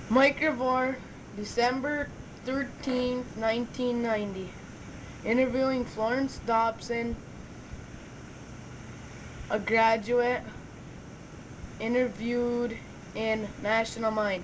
Microbore, December 13th, 1990. Interviewing Florence Dobson, a graduate interviewed in National Mine.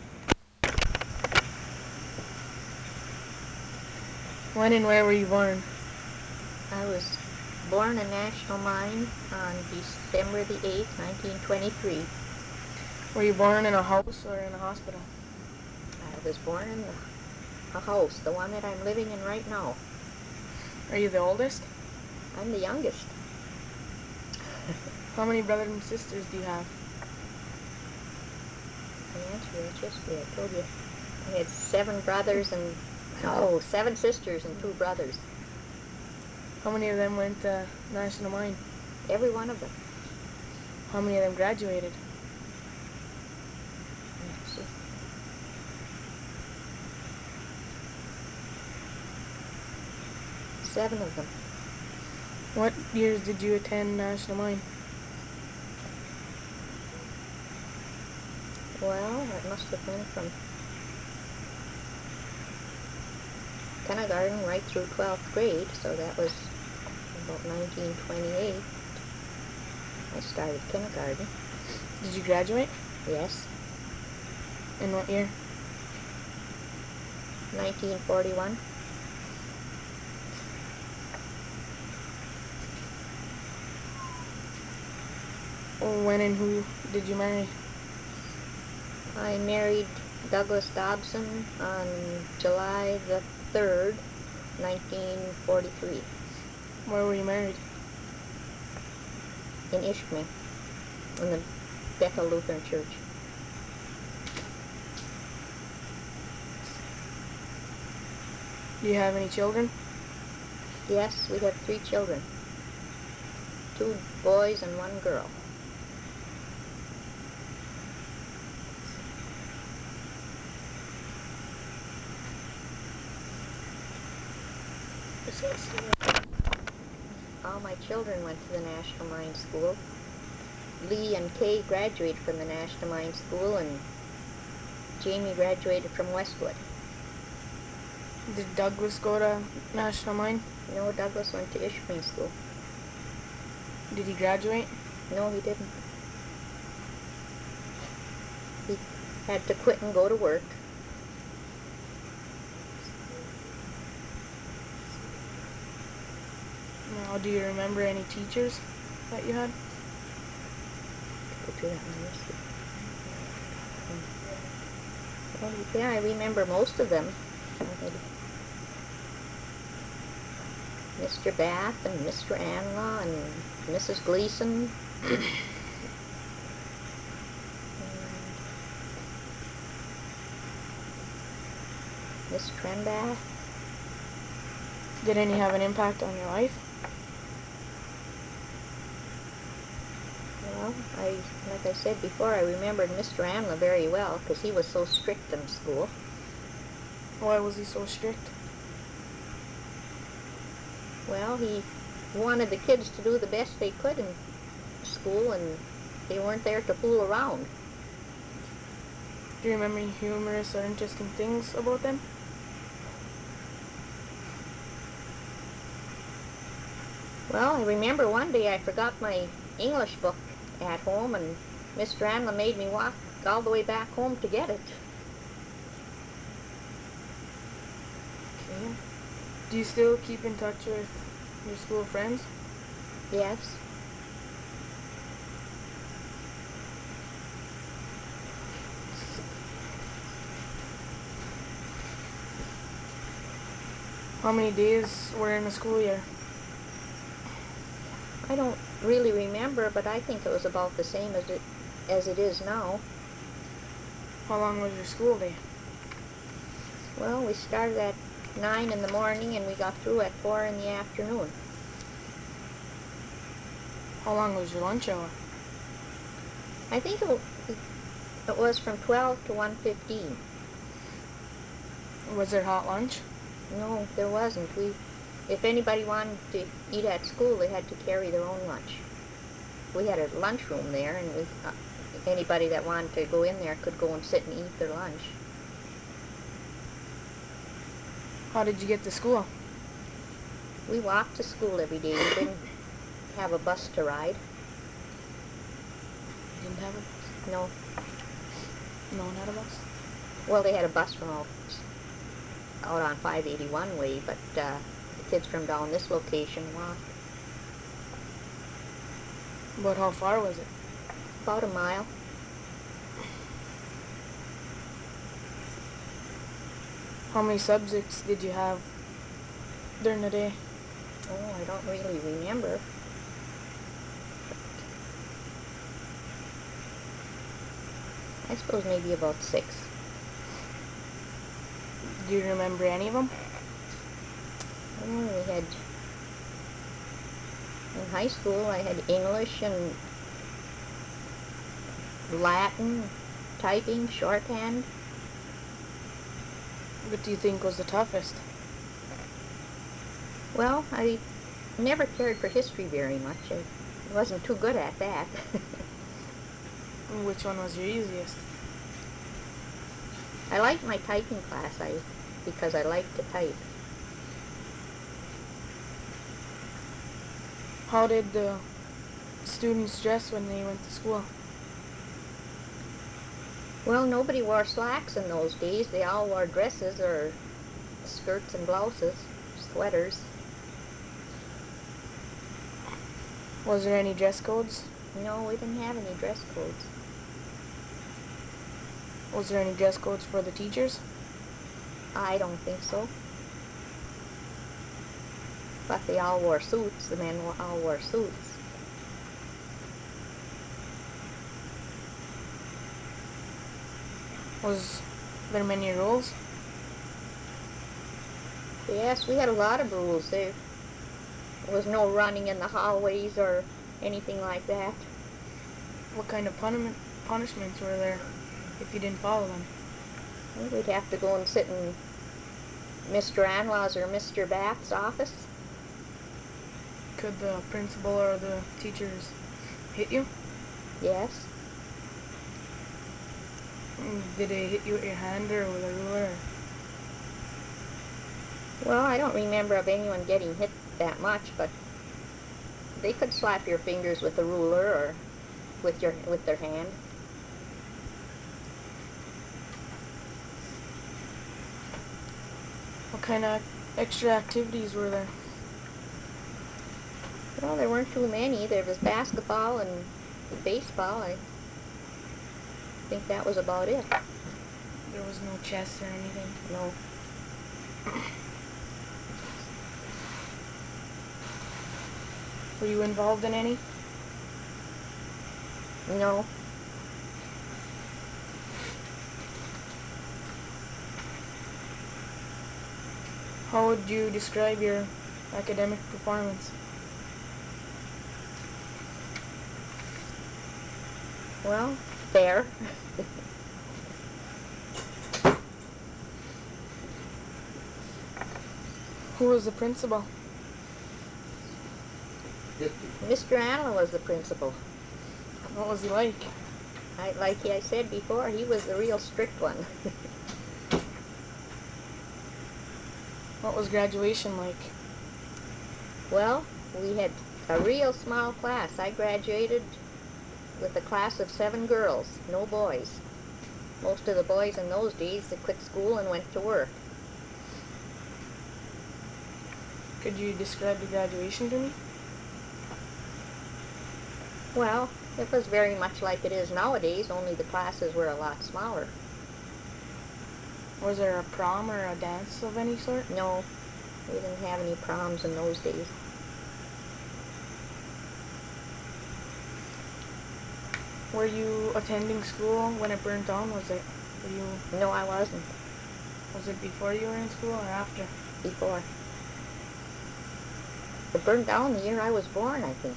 When and where were you born? I was born in National Mine on December the 8th, 1923. Were you born in a house or in a hospital? I was born in a house, the one that I'm living in right now. Are you the oldest? I'm the youngest. How many brothers and sisters do you have? I answered that yesterday. I told you. I had 7 brothers and 7 sisters and 2 brothers. How many of them went to National Mine? Every one of them. How many of them graduated? Let's see. 7 of them. What years did you attend National Mine? Well, it must have been from kindergarten right through 12th grade, so that was about 1928. I started kindergarten. Did you graduate? Yes, In what year? 1941. When and who did you marry? I married Douglas Dobson on July the 3rd, 1943, Where were you married? in Ishpeming, in the Bethel Lutheran Church. Do you have any children? Yes, we have 3 children, 2 boys and 1 girl. All my children went to the National Mine School. Lee and Kay graduated from the National Mine School, and Jamie graduated from Westwood. Did Douglas go to National Mine? No, Douglas went to Ishpeming School. Did he graduate? No, he didn't. He had to quit and go to work. Now, do you remember any teachers that you had? We'll do that one yesterday. Well, yeah, I remember most of them. Mr. Bath and Mr. Anla and Mrs. Gleason. And Miss Trembath. Did any have an impact on your life? Well, like I said before, I remembered Mr. Anla very well because he was so strict in school. Why was he so strict? Well, he wanted the kids to do the best they could in school, and they weren't there to fool around. Do you remember any humorous or interesting things about them? Well, I remember one day I forgot my English book at home, and Mr. Anla made me walk all the way back home to get it. Okay. Do you still keep in touch with your school friends? Yes. How many days were in a school year? I don't really remember, but I think it was about the same as it is now. How long was your school day? Well, we started at 9 in the morning and we got through at 4 in the afternoon. How long was your lunch hour? I think it was from 12 to 1:15. Was there hot lunch? No, there wasn't. If anybody wanted to eat at school, they had to carry their own lunch. we had a lunchroom there, and anybody that wanted to go in there could go and sit and eat their lunch. How did you get to school? We walked to school every day. We didn't have a bus to ride. You didn't have a bus? No. No one had a bus? Well, they had a bus from out on 581 way, but the kids from down this location walked. But how far was it? About a mile. How many subjects did you have during the day? Oh, I don't really remember. I suppose maybe about 6. Do you remember any of them? Oh, we had, in high school, I had English and Latin, typing, shorthand. What do you think was the toughest? Well, I never cared for history very much. I wasn't too good at that. Which one was your easiest? I liked my typing class because I liked to type. How did the students dress when they went to school? Well, nobody wore slacks in those days. They all wore dresses or skirts and blouses, sweaters. Was there any dress codes? No, we didn't have any dress codes. Was there any dress codes for the teachers? I don't think so. But they all wore suits. The men all wore suits. Was there many rules? Yes, we had a lot of rules. There was no running in the hallways or anything like that. What kind of punishments were there if you didn't follow them? Well, we'd have to go and sit in Mr. Anlaw's or Mr. Bath's office. Could the principal or the teachers hit you? Yes. Did they hit you with your hand or with a ruler? Well, I don't remember of anyone getting hit that much, but they could slap your fingers with a ruler or with their hand. What kind of extra activities were there? Well, there weren't too many. There was basketball and baseball. I think that was about it. There was no chess or anything? No. Were you involved in any? No. How would you describe your academic performance? Well, fair. Who was the principal? Mr. Anlaw was the principal. What was he like? Like I said before, he was the real strict one. What was graduation like? Well, we had a real small class. I graduated with a class of 7 girls, no boys. Most of the boys in those days, they quit school and went to work. Could you describe the graduation to me? Well, it was very much like it is nowadays, only the classes were a lot smaller. Was there a prom or a dance of any sort? No, we didn't have any proms in those days. Were you attending school when it burned down? Was it? Were you? No, I wasn't. Was it before you were in school or after? Before. It burned down the year I was born, I think.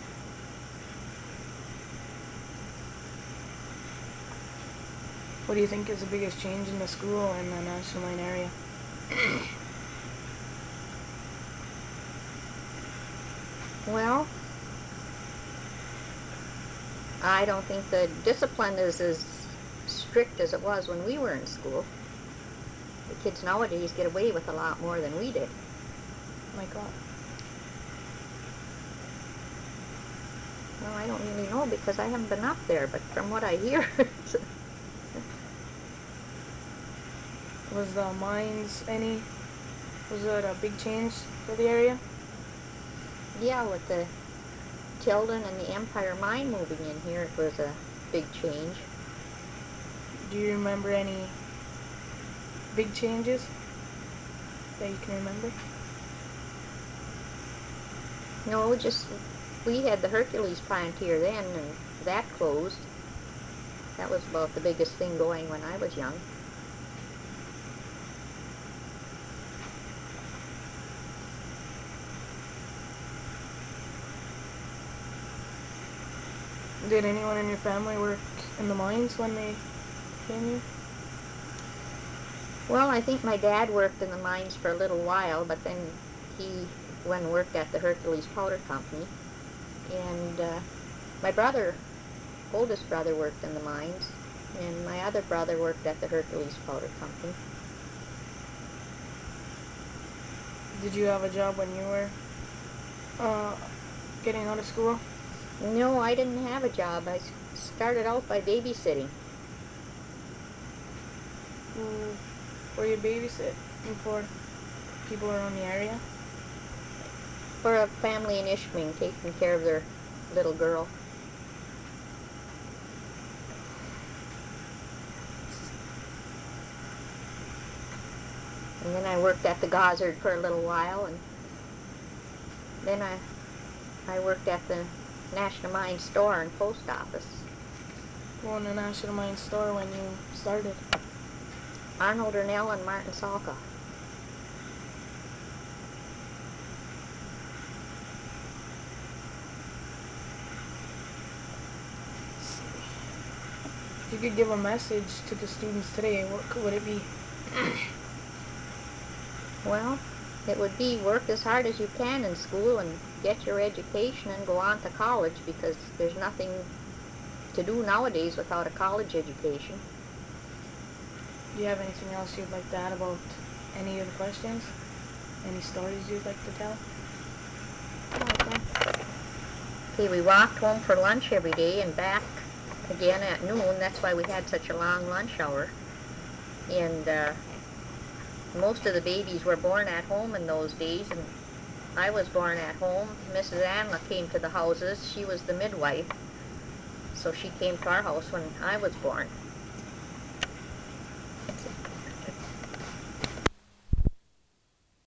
What do you think is the biggest change in the school in the National Line area? Well, I don't think the discipline is as strict as it was when we were in school. The kids nowadays get away with a lot more than we did. My God. Well, I don't really know because I haven't been up there, but from what I hear, Was the mines was it a big change for the area? yeah, with the Tilden and the Empire Mine moving in here, it was a big change. Do you remember any big changes that you can remember? No, just we had the Hercules plant here then, and that closed. That was about the biggest thing going when I was young. Did anyone in your family work in the mines when they came here? Well, I think my dad worked in the mines for a little while, but then he went and worked at the Hercules Powder Company. And my brother, oldest brother, worked in the mines, and my other brother worked at the Hercules Powder Company. Did you have a job when you were getting out of school? No, I didn't have a job. I started out by babysitting. Were you babysitting for people around the area? For a family in Ishpeming, taking care of their little girl. And then I worked at the Gozzard for a little while, and then I worked at the National Mine Store and Post Office. Well, in the National Mine Store when you started? Arnold Ernell and Martin Salka. If you could give a message to the students today, what would it be? Well, it would be work as hard as you can in school and get your education and go on to college, because there's nothing to do nowadays without a college education. Do you have anything else you'd like to add about any of the questions? Any stories you'd like to tell? Okay, we walked home for lunch every day and back again at noon. That's why we had such a long lunch hour. And most of the babies were born at home in those days, and I was born at home. Mrs. Anna came to the houses. She was the midwife, so she came to our house when I was born.